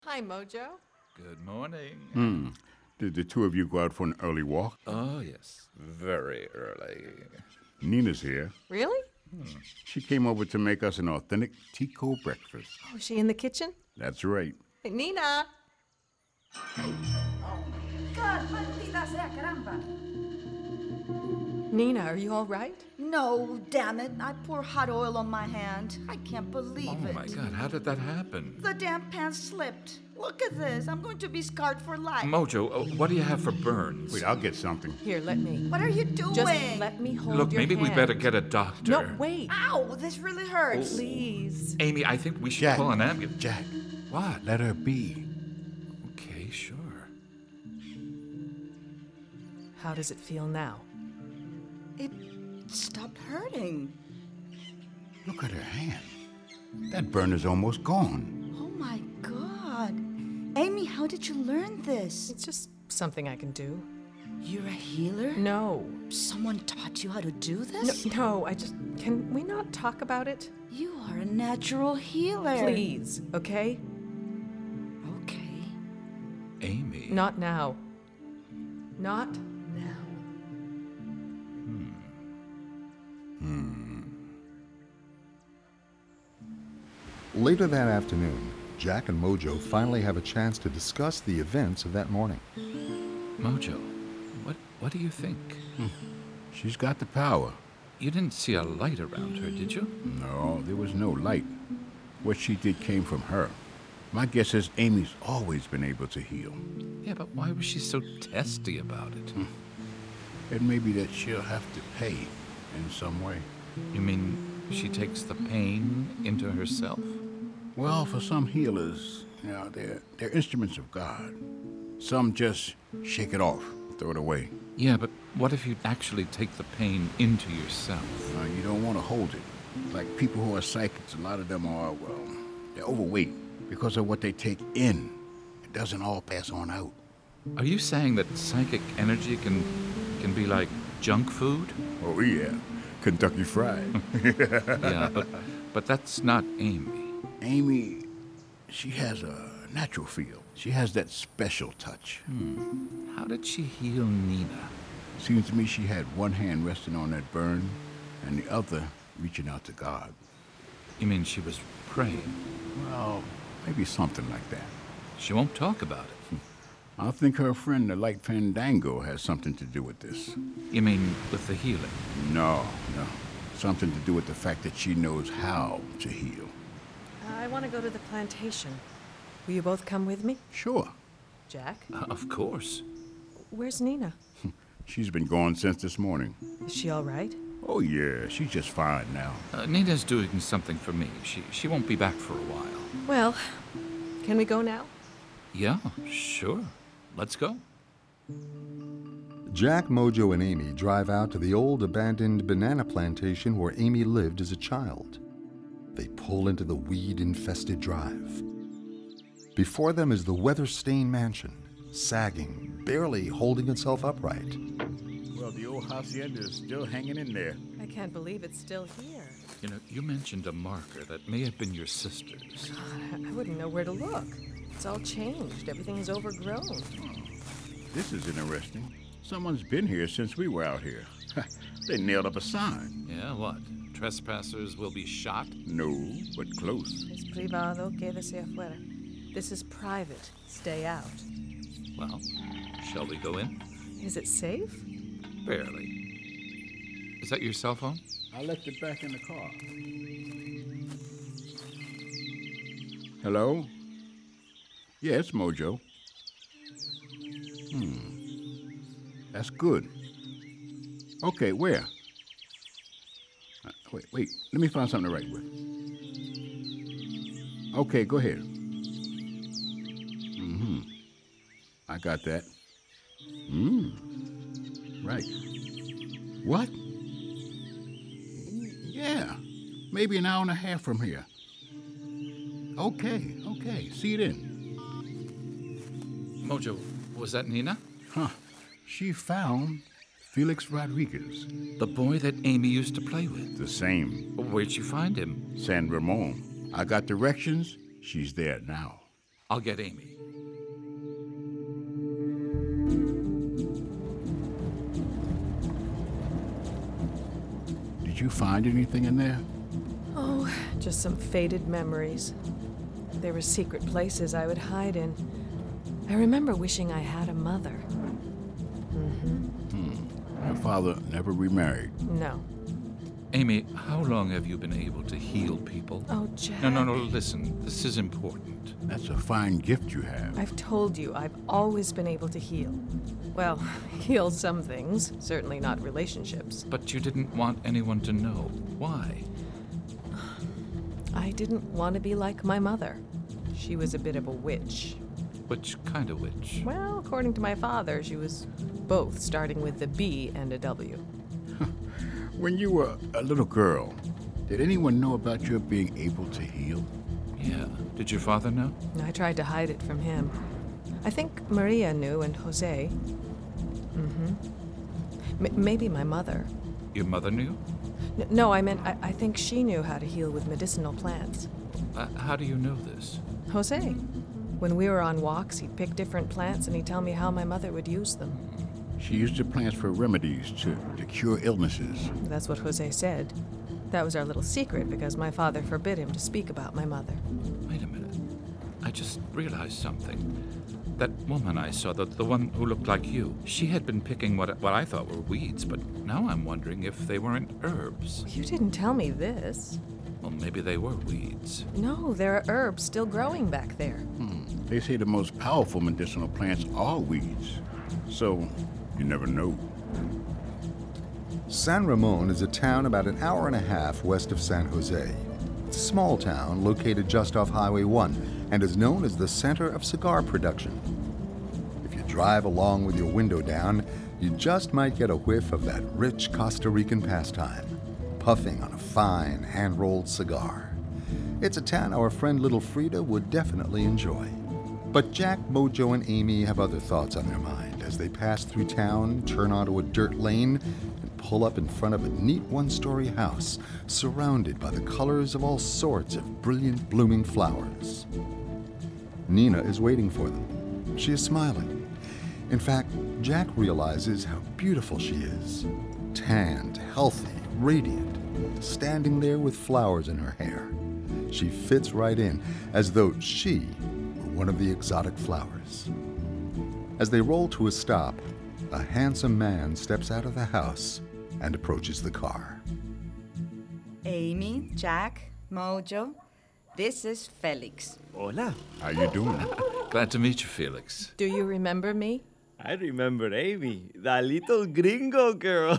Hi, Mojo. Good morning. Did the two of you go out for an early walk? Oh, yes. Very early. Nina's here. Really? She came over to make us an authentic Tico breakfast. Oh, is she in the kitchen? That's right. Hey, Nina! God, maldita sea, caramba. Nina, are you all right? No, damn it. I pour hot oil on my hand. I can't believe Oh, it. my God. How did that happen? The damn pan slipped. Look at this. I'm going to be scarred for life. Mojo, what do you have for burns? Wait, I'll get something. Here, let me. What are you doing? Just let me hold Look, your maybe we hand. better get a doctor. No, wait. Ow, this really hurts. Please. Amy, I think we should Jack. call an ambulance. Jack, What? let her be. Okay, sure. How does it feel now? It stopped hurting. Look at her hand. That burn is almost gone. Oh my God. Amy, how did you learn this? It's just something I can do. You're a healer? No. Someone taught you how to do this? No, Can we not talk about it? You are a natural healer. Please, okay? Okay. Amy. Not now. Not now. Later that afternoon, Jack and Mojo finally have a chance to discuss the events of that morning. Mojo, what do you think? She's got the power. You didn't see a light around her, did you? No, there was no light. What she did came from her. My guess is Amy's always been able to heal. Yeah, but why was she so testy about it? It may be that she'll have to pay in some way. You mean she takes the pain into herself? Well, for some healers, they're instruments of God. Some just shake it off, throw it away. Yeah, but what if you actually take the pain into yourself? You don't want to hold it. Like people who are psychics, a lot of them are, they're overweight because of what they take in. It doesn't all pass on out. Are you saying that psychic energy can be like junk food? Oh, yeah. Kentucky Fried. Yeah, but that's not Amy. Amy, she has a natural feel. She has that special touch. How did she heal Nina? Seems to me she had one hand resting on that burn and the other reaching out to God. You mean she was praying? Well, maybe something like that. She won't talk about it. I think her friend, the Light Fandango, has something to do with this. You mean with the healing? No. Something to do with the fact that she knows how to heal. I want to go to the plantation. Will you both come with me? Sure. Jack? Of course. Where's Nina? She's been gone since this morning. Is she all right? Oh, yeah, she's just fine now. Nina's doing something for me. She won't be back for a while. Well, can we go now? Yeah, sure. Let's go. Jack, Mojo, and Amy drive out to the old abandoned banana plantation where Amy lived as a child. They pull into the weed-infested drive. Before them is the weather-stained mansion, sagging, barely holding itself upright. Well, the old hacienda is still hanging in there. I can't believe it's still here. You know, you mentioned a marker that may have been your sister's. God, I wouldn't know where to look. It's all changed. Everything is overgrown. This is interesting. Someone's been here since we were out here. They nailed up a sign. Yeah, what? Trespassers will be shot? No, but close. Es privado, quédese afuera. This is private. Stay out. Well, shall we go in? Is it safe? Barely. Is that your cell phone? I left it back in the car. Hello? Yeah, it's Mojo. That's good. Okay, where? Wait. Let me find something to write with. Okay, go ahead. I got that. Right. What? Yeah, maybe an hour and a half from here. Okay. See you then. Mojo, was that Nina? She found Felix Rodriguez. The boy that Amy used to play with? The same. Where'd you find him? San Ramon. I got directions. She's there now. I'll get Amy. Did you find anything in there? Oh, just some faded memories. There were secret places I would hide in. I remember wishing I had a mother. Your father never remarried. No. Amy, how long have you been able to heal people? Oh, Jack. No, listen. This is important. That's a fine gift you have. I've told you, I've always been able to heal. Well, heal some things, certainly not relationships. But you didn't want anyone to know. Why? I didn't want to be like my mother. She was a bit of a witch. Which kind of witch? Well, according to my father, she was both, starting with a B and a W. When you were a little girl, did anyone know about your being able to heal? Yeah. Did your father know? I tried to hide it from him. I think Maria knew and Jose. Maybe my mother. Your mother knew? No, I meant I think she knew how to heal with medicinal plants. How do you know this? Jose. When we were on walks, he'd pick different plants and he'd tell me how my mother would use them. She used the plants for remedies to cure illnesses. That's what Jose said. That was our little secret because my father forbid him to speak about my mother. Wait a minute. I just realized something. That woman I saw, the one who looked like you, she had been picking what I thought were weeds, but now I'm wondering if they weren't herbs. You didn't tell me this. Well, maybe they were weeds. No, there are herbs still growing back there. They say the most powerful medicinal plants are weeds. So, you never know. San Ramon is a town about an hour and a half west of San Jose. It's a small town located just off Highway 1 and is known as the center of cigar production. If you drive along with your window down, you just might get a whiff of that rich Costa Rican pastime, puffing on a fine hand-rolled cigar. It's a town our friend little Frida would definitely enjoy. But Jack, Mojo, and Amy have other thoughts on their mind as they pass through town, turn onto a dirt lane, and pull up in front of a neat one-story house surrounded by the colors of all sorts of brilliant blooming flowers. Nina is waiting for them. She is smiling. In fact, Jack realizes how beautiful she is. Tanned, healthy, radiant, standing there with flowers in her hair. She fits right in, as though she were one of the exotic flowers. As they roll to a stop, a handsome man steps out of the house and approaches the car. Amy, Jack, Mojo, this is Felix. Hola. How you doing? Glad to meet you, Felix. Do you remember me? I remember Amy, the little gringo girl.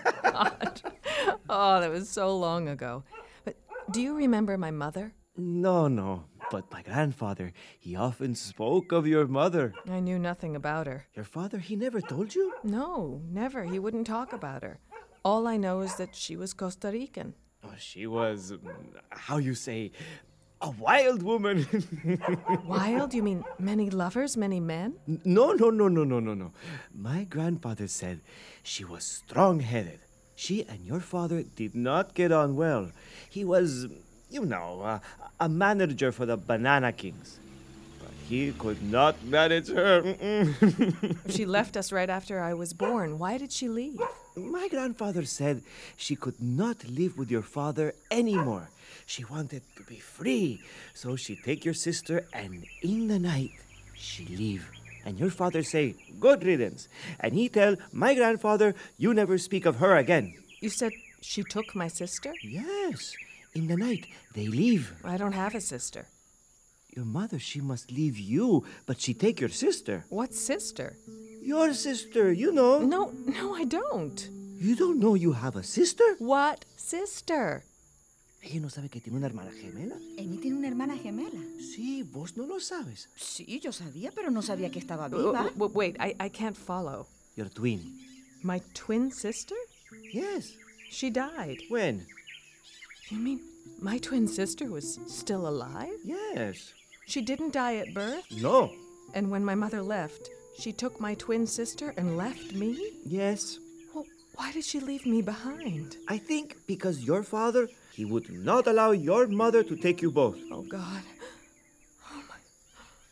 Oh, that was so long ago. But do you remember my mother? No, but my grandfather, he often spoke of your mother. I knew nothing about her. Your father, he never told you? No, never. He wouldn't talk about her. All I know is that she was Costa Rican. Oh, she was, how you say, a wild woman. Wild? You mean many lovers, many men? No. My grandfather said she was strong-headed. She and your father did not get on well. He was, a manager for the Banana Kings. But he could not manage her. She left us right after I was born. Why did she leave? My grandfather said she could not live with your father anymore. She wanted to be free, so she take your sister and in the night, she leave. And your father say, good riddance. And he tell my grandfather, you never speak of her again. You said she took my sister? Yes, in the night, they leave. I don't have a sister. Your mother, she must leave you, but she take your sister. What sister? Your sister, you know. No, I don't. You don't know you have a sister? What sister? ¿Ella no sabe que tiene una hermana gemela? Amy tiene una hermana gemela. Sí, vos no lo sabes. Sí, yo sabía, pero no sabía que estaba viva. Wait, I can't follow. Your twin. My twin sister? Yes. She died. When? You mean my twin sister was still alive? Yes. She didn't die at birth? No. And when my mother left, she took my twin sister and left me? Yes. Well, why did she leave me behind? I think because your father, he would not allow your mother to take you both. Oh, God.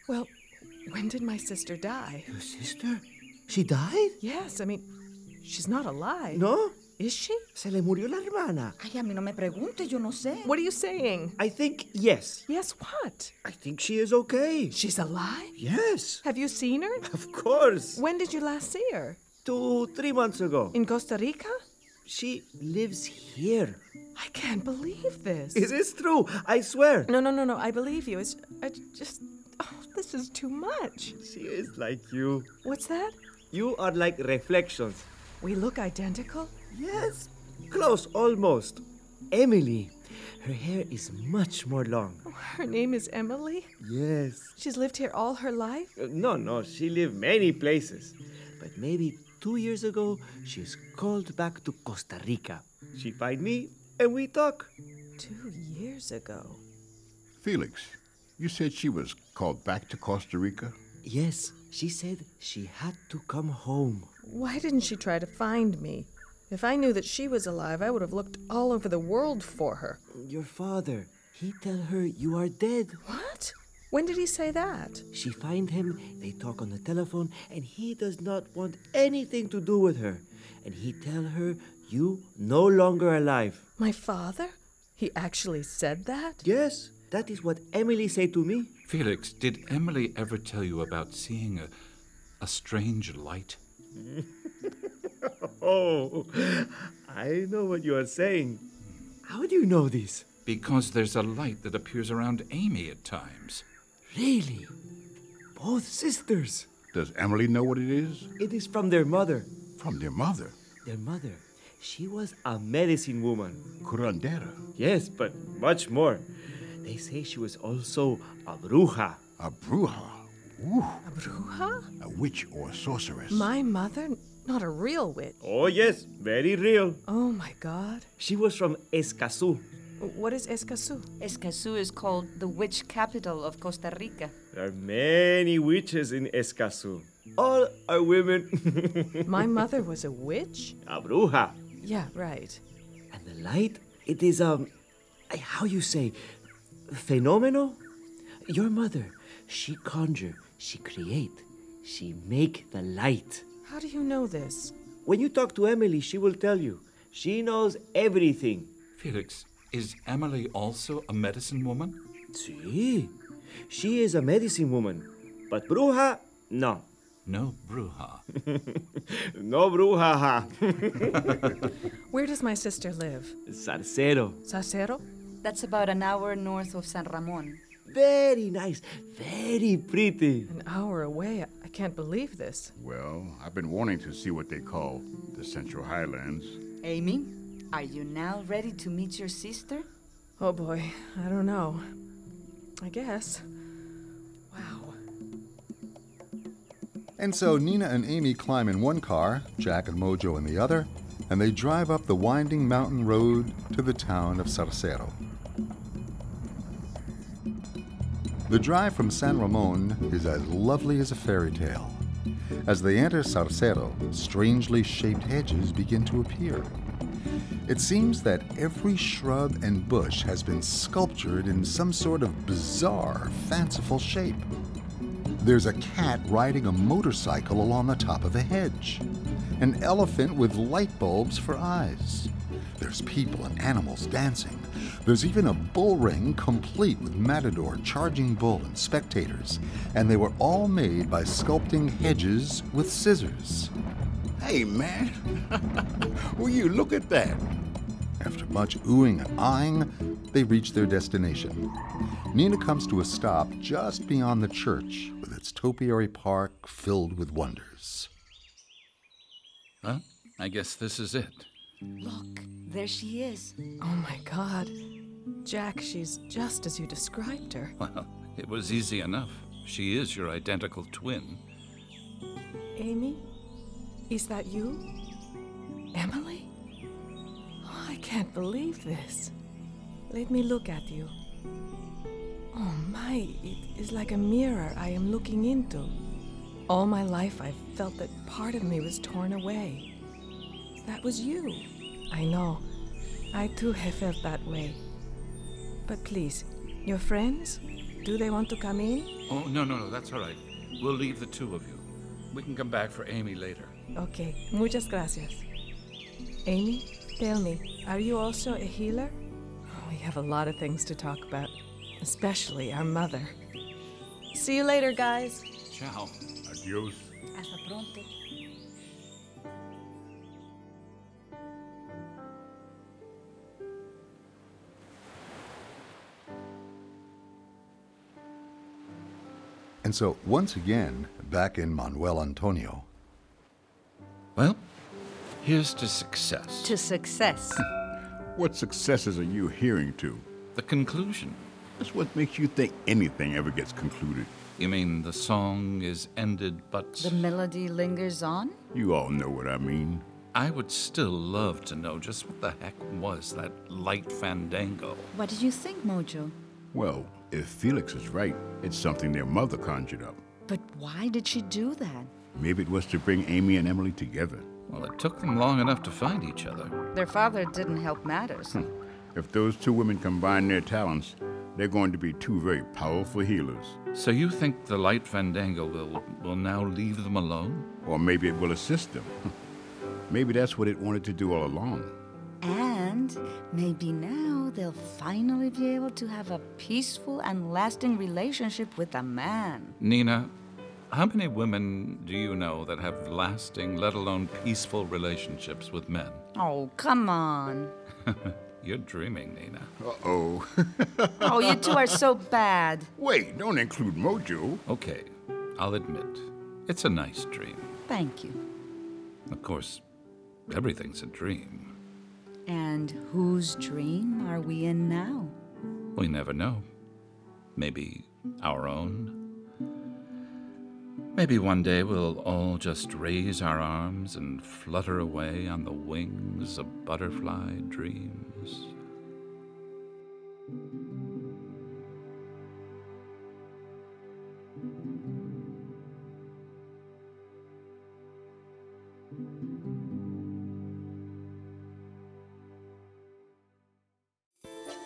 Well, when did my sister die? Your sister? She died? Yes, I mean, she's not alive. No? Is she? Se le murió la hermana. Ay, a mí no me pregunte, yo no sé. What are you saying? I think yes. Yes, what? I think she is okay. She's alive? Yes. Have you seen her? Of course. When did you last see her? 2-3 months ago. In Costa Rica? She lives here. I can't believe this. It is true. I swear. No, I believe you. This is too much. She is like you. What's that? You are like reflections. We look identical? Yes. Close, almost. Emily. Her hair is much more long. Her name is Emily? Yes. She's lived here all her life? No. She lived many places. But maybe 2 years ago, she's called back to Costa Rica. She find me, and we talk. 2 years ago. Felix, you said she was called back to Costa Rica? Yes, she said she had to come home. Why didn't she try to find me? If I knew that she was alive, I would have looked all over the world for her. Your father, he tell her you are dead. What? When did he say that? She find him, they talk on the telephone, and he does not want anything to do with her. And he tell her you no longer alive. My father? He actually said that? Yes, that is what Emily said to me. Felix, did Emily ever tell you about seeing a strange light? Oh, I know what you are saying. How do you know this? Because there's a light that appears around Amy at times. Really? Both sisters. Does Emily know what it is? It is from their mother. From their mother, Their mother, she was a medicine woman. curandera, Yes, but much more. They say she was also a bruja. a bruja. Ooh, A bruja? a witch or a sorceress. My mother? Not a real witch. Oh, yes, very real. Oh my God. She was from Escazú. What is Escazú? Escazú is called the witch capital of Costa Rica. There are many witches in Escazú. All are women. My mother was a witch? A bruja. Yeah, right. And the light, it is how you say, phenomenal? Your mother, she conjure, she create, she make the light. How do you know this? When you talk to Emily, she will tell you. She knows everything. Felix, is Emily also a medicine woman? Sí, she is a medicine woman. But bruja, no. No bruja. No bruja. Where does my sister live? Sarcero. Sacero? That's about an hour north of San Ramon. Very nice, very pretty. An hour away. I can't believe this. Well, I've been wanting to see what they call the Central Highlands. Amy, are you now ready to meet your sister? Oh boy, I don't know. I guess. Wow. And so Nina and Amy climb in one car, Jack and Mojo in the other, and they drive up the winding mountain road to the town of Sarcero. The drive from San Ramon is as lovely as a fairy tale. As they enter Sarcero, strangely shaped hedges begin to appear. It seems that every shrub and bush has been sculptured in some sort of bizarre, fanciful shape. There's a cat riding a motorcycle along the top of a hedge. An elephant with light bulbs for eyes. There's people and animals dancing. There's even a bull ring complete with matador, charging bull, and spectators. And they were all made by sculpting hedges with scissors. Hey, man. Will you look at that? After much oohing and eyeing, they reach their destination. Nina comes to a stop just beyond the church with its topiary park filled with wonders. Well, I guess this is it. Look, there she is. Oh my God. Jack, she's just as you described her. Well, it was easy enough. She is your identical twin. Amy? Is that you? Emily? Oh, I can't believe this. Let me look at you. Oh my, it is like a mirror I am looking into. All my life I've felt that part of me was torn away. That was you. I know. I too have felt that way. But please, your friends? Do they want to come in? Oh, no, that's all right. We'll leave the two of you. We can come back for Amy later. Okay, muchas gracias. Amy, tell me, are you also a healer? We have a lot of things to talk about, especially our mother. See you later, guys. Ciao. Adios. Hasta pronto. And so, once again, back in Manuel Antonio, Well, here's to success. To success. What successes are you hearing to? The conclusion. That's what makes you think anything ever gets concluded. You mean the song is ended, but The melody lingers on? You all know what I mean. I would still love to know just what the heck was that light fandango. What do you think, Mojo? Well, if Felix is right, it's something their mother conjured up. But why did she do that? Maybe it was to bring Amy and Emily together. Well, it took them long enough to find each other. Their father didn't help matters. If those two women combine their talents, they're going to be two very powerful healers. So you think the light fandango will now leave them alone? Or maybe it will assist them. Maybe that's what it wanted to do all along. And maybe now they'll finally be able to have a peaceful and lasting relationship with a man. Nina, how many women do you know that have lasting, let alone peaceful relationships with men? Oh, come on. You're dreaming, Nina. Uh-oh. Oh, you two are so bad. Wait, don't include Mojo. Okay, I'll admit, it's a nice dream. Thank you. Of course, everything's a dream. And whose dream are we in now? We never know. Maybe our own. Maybe one day we'll all just raise our arms and flutter away on the wings of butterfly dreams.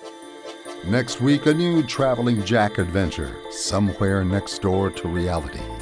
next week, a new traveling Jack adventure, somewhere next door to reality.